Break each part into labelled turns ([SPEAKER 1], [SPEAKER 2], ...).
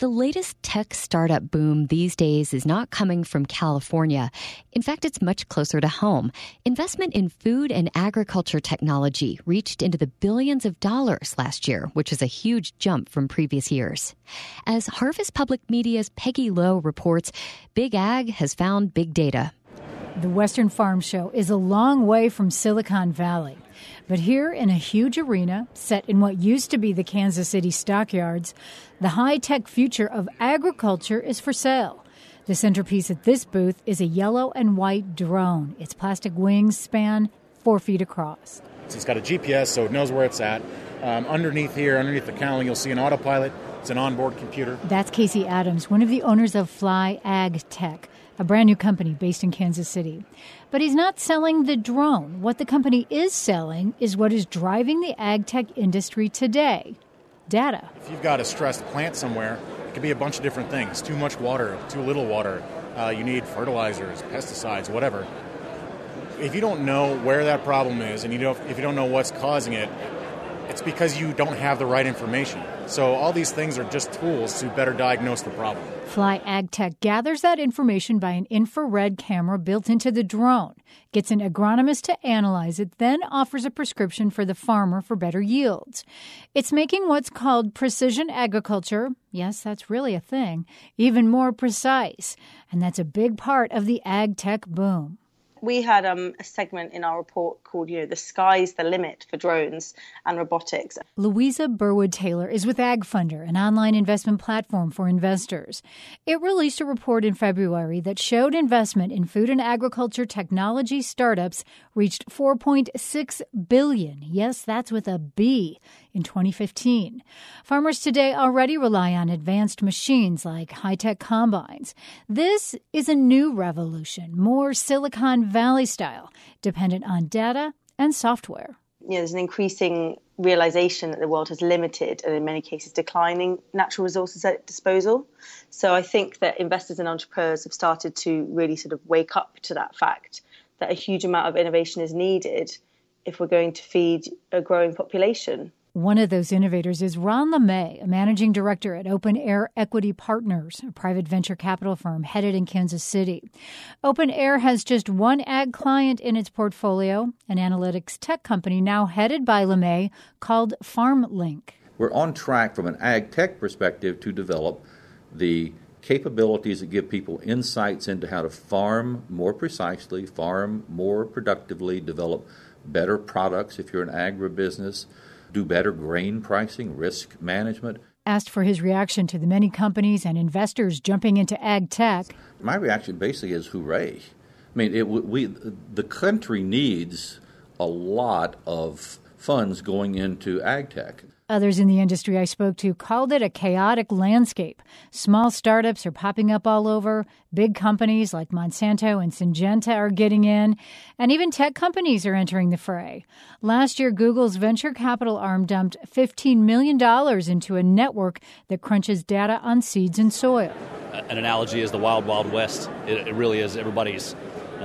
[SPEAKER 1] the latest tech startup boom these days is not coming from California. In fact, it's much closer to home. Investment in food and agriculture technology reached into the billions of dollars last year, which is a huge jump from previous years. As Harvest Public Media's Peggy Lowe reports, Big Ag has found big data.
[SPEAKER 2] The Western Farm Show is a long way from Silicon Valley. But here in a huge arena set in what used to be the Kansas City stockyards, the high-tech future of agriculture is for sale. The centerpiece at this booth is a yellow and white drone. Its plastic wings span 4 feet across.
[SPEAKER 3] It's got a GPS, so it knows where it's at. Underneath the cowling, you'll see an autopilot. It's an onboard computer.
[SPEAKER 2] That's Casey Adams, one of the owners of Fly Ag Tech, a brand new company based in Kansas City. But he's not selling the drone. What the company is selling is what is driving the ag tech industry today: data.
[SPEAKER 3] If you've got a stressed plant somewhere, it could be a bunch of different things. Too much water, too little water. You need fertilizers, pesticides, whatever. If you don't know where that problem is and if you don't know what's causing it, it's because you don't have the right information. So all these things are just tools to better diagnose the problem.
[SPEAKER 2] Fly Ag Tech gathers that information by an infrared camera built into the drone, gets an agronomist to analyze it, then offers a prescription for the farmer for better yields. It's making what's called precision agriculture, yes, that's really a thing, even more precise. And that's a big part of the ag tech boom.
[SPEAKER 4] We had a segment in our report called, the sky's the limit for drones and robotics.
[SPEAKER 2] Louisa Burwood-Taylor is with AgFunder, an online investment platform for investors. It released a report in February that showed investment in food and agriculture technology startups reached $4.6 billion. Yes, that's with a B, in 2015. Farmers today already rely on advanced machines like high-tech combines. This is a new revolution, more Silicon Valley style, dependent on data and software.
[SPEAKER 4] There's an increasing realization that the world has limited and in many cases declining natural resources at disposal. So I think that investors and entrepreneurs have started to really sort of wake up to that fact that a huge amount of innovation is needed if we're going to feed a growing population.
[SPEAKER 2] One of those innovators is Ron LeMay, a managing director at Open Air Equity Partners, a private venture capital firm headed in Kansas City. Open Air has just one ag client in its portfolio, an analytics tech company now headed by LeMay called FarmLink.
[SPEAKER 5] We're on track from an ag tech perspective to develop the capabilities that give people insights into how to farm more precisely, farm more productively, develop better products if you're an agribusiness, do better grain pricing, risk management.
[SPEAKER 2] Asked for his reaction to the many companies and investors jumping into ag tech.
[SPEAKER 5] My reaction basically is hooray. I mean, the country needs a lot of funds going into ag tech.
[SPEAKER 2] Others in the industry I spoke to called it a chaotic landscape. Small startups are popping up all over. Big companies like Monsanto and Syngenta are getting in. And even tech companies are entering the fray. Last year, Google's venture capital arm dumped $15 million into a network that crunches data on seeds and soil.
[SPEAKER 6] An analogy is the wild, wild west. It really is. Everybody's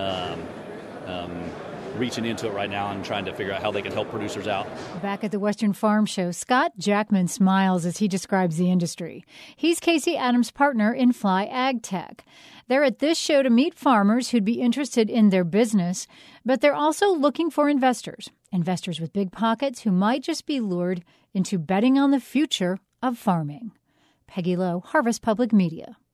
[SPEAKER 6] reaching into it right now and trying to figure out how they can help producers out.
[SPEAKER 2] Back at the Western Farm Show, Scott Jackman smiles as he describes the industry. He's Casey Adams' partner in Fly Ag Tech. They're at this show to meet farmers who'd be interested in their business, but they're also looking for investors with big pockets who might just be lured into betting on the future of farming. Peggy Lowe, Harvest Public Media.